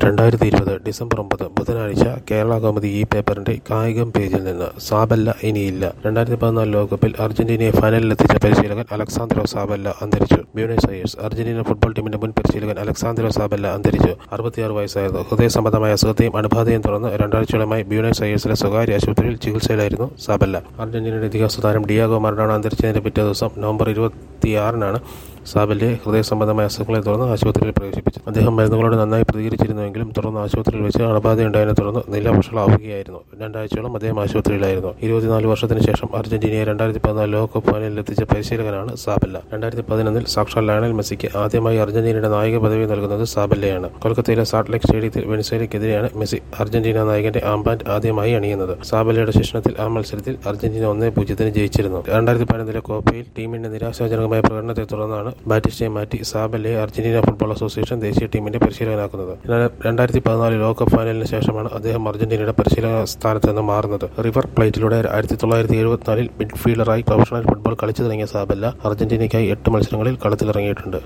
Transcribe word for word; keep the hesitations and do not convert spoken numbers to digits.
രണ്ടായിരത്തി ഇരുപത് ഡിസംബർ ഒമ്പത് ബുധനാഴ്ച കേരളകൗമുദി ഈ പേപ്പറിന്റെ കായികം പേജിൽ നിന്ന് സാബല്ല ഇനിയില്ല. രണ്ടായിരത്തി പതിനാല് ലോകകപ്പിൽ അർജന്റീനയെ ഫൈനലിലെത്തിച്ച പരിശീലകൻ അലക്സാന്ദ്രോ സാബല്ല അന്തരിച്ചു. Buenos Ayers. അർജന്റീന ഫുട്ബോൾ ടീമിന്റെ മുൻ പരിശീലകൻ അലക്സാന്ദ്രോ സാബല്ല അന്തരിച്ചു. അറുപത്തിയാറ് വയസ്സായിരുന്നു. ഹൃദയ സംബന്ധമായ അസുഖത്തെയും അണുബാധയും തുടർന്ന് രണ്ടാഴ്ചയോളമായി ബ്യൂണസ് അയേഴ്സിലെ സ്വകാര്യ ആശുപത്രിയിൽ ചികിത്സയിലായിരുന്നു സാബല്ല. അർജന്റീനയുടെ ഇതിഹാസ താരം ഡിയാഗോ മറഡോണ അന്തരിച്ചതിന്റെ പിറ്റേ ദിവസം നവംബർ ഇരുപത്തിയാറിനാണ് സാബല്ലയെ ഹൃദയ സംബന്ധമായ അസുഖങ്ങളെ തുടർന്ന് ആശുപത്രിയിൽ പ്രവേശിപ്പിച്ചു. അദ്ദേഹം മരുന്നുകളോട് നന്നായി പ്രതികരിച്ചിരുന്നുവെങ്കിലും തുടർന്ന് ആശുപത്രിയിൽ വെച്ച് അണുബാധയുണ്ടായതിനെ തുടർന്ന് നില വഷളാവുകയായിരുന്നു. രണ്ടാഴ്ചയോളം അദ്ദേഹം ആശുപത്രിയിലായിരുന്നു. ഇരുപത്തിനാല് വർഷത്തിന് ശേഷം അർജന്റീനയെ രണ്ടായിരത്തി പതിനാല് ലോകകപ്പ് ഫൈനലിലെത്തിച്ച പരിശീലകനാണ് സാബല്ല. രണ്ടായിരത്തി പതിനൊന്നിൽ സാക്ഷാൽ ലയണൽ മെസ്സിക്ക് ആദ്യമായി അർജന്റീനയുടെ നായക പദവി നൽകുന്നത് സാബല്ലയാണ്. കൊൽക്കത്തയിലെ സാൾട്ട് ലേക്ക് സ്റ്റേഡിയത്തിൽ വെനസ്വേലയ്ക്കെതിരെയാണ് മെസ്സി അർജന്റീന നായകന്റെ ആംബാൻഡ് ആദ്യമായി അണിയുന്നത്. സാബല്ലയുടെ ശിക്ഷണത്തിൽ ആ മത്സരത്തിൽ അർജന്റീന ഒന്നേ പൂജ്യത്തിന് ജയിച്ചിരുന്നു. രണ്ടായിരത്തി പതിനൊന്നിലെ കോപ്പയിൽ ടീമിന്റെ നിരാശാജനകമായ പ്രകടനത്തെ തുടർന്നാണ് ബാറ്റിസ്റ്റയെ മാറ്റി സാബല്ലയെ അർജന്റീന ഫുട്ബോൾ അസോസിയേഷൻ ദേശീയ ടീമിന്റെ പരിശീലകനാക്കുന്നത്. എന്നാൽ രണ്ടായിരത്തി പതിനാല് ലോകകപ്പ് ഫൈനലിന് ശേഷമാണ് അദ്ദേഹം അർജന്റീനയുടെ പരിശീലക സ്ഥാനത്ത് നിന്ന് മാറുന്നത്. റിവർ പ്ലേറ്റിലൂടെ ആയിരത്തി തൊള്ളായിരത്തി എഴുപത്തിനാലിൽ മിഡ്ഫീൽഡറായി പ്രൊഫഷണൽ ഫുട്ബോൾ കളിച്ചു തുടങ്ങിയ സാബല്ല അർജന്റീനയ്ക്കായി എട്ട് മത്സരങ്ങളിൽ കളത്തിലിറങ്ങിയിട്ടുണ്ട്.